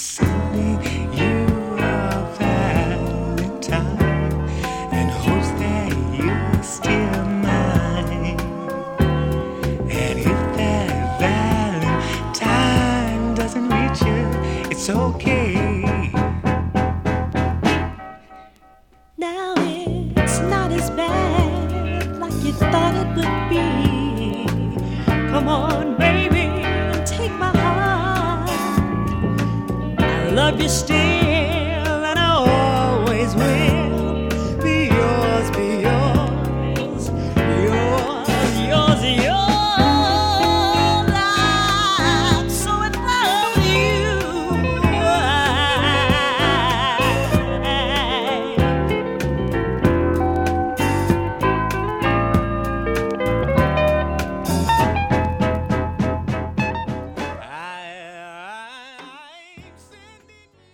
sending you a valentine in hopes that you're still mine. And if that valentine doesn't reach you, it's okay. Now it's not as bad like you thought it would be. Come on, baby, take my heart. I love you still, and I always will.